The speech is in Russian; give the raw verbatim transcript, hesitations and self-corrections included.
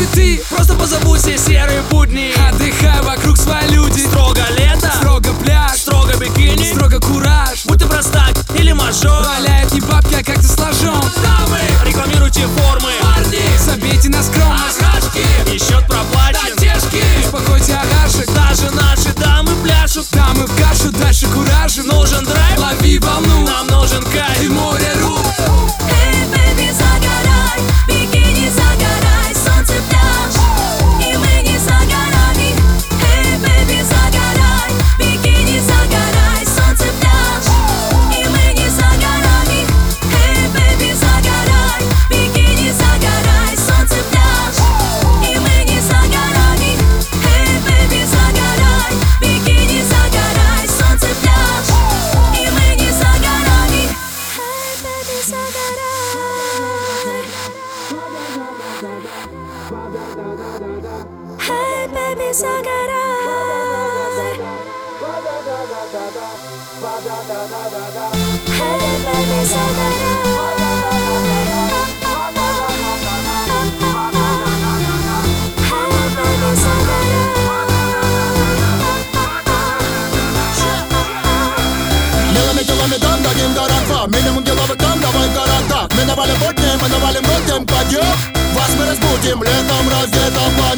ты, просто позабудь все серые будни. Отдыхай, вокруг свои люди. Строго лето, строго пляж, строго бикини, строго кураж. будь ты простак или мажор. Валяет не бабки, а как ты сложен. Дамы, рекламируйте формы. Парни, забейте на скромность. Агашки, и счет проплачен. Натяжки, успокойте агашек. Даже наши дамы пляшут. Дамы в кашу, дальше куражем. Нужен драйв, лови волну. нам нужен кайф. И море рук. Эй, бэби, загорай, бикини загорай, солнце пляж, и мы не за горами. Эй, бэби, загорай, бикини загорай, солнце пляж, и мы не за горами. Эй, бэби, загорай, бикини загорай, солнце пляж, и мы не за горами. Эй, бэби, загорай, бикини загорай, солнце пляж, и мы не за горами. Эй, бэби, загорай. Hey baby, загорай. Hey baby, загорай. Hey baby, загорай. Милыми делами там дадим гора два. Минимум деловых там, давай гора так. Мы навалим будни, мы навалим будем, пойдем. Вас мы разбудим, летом раздетого.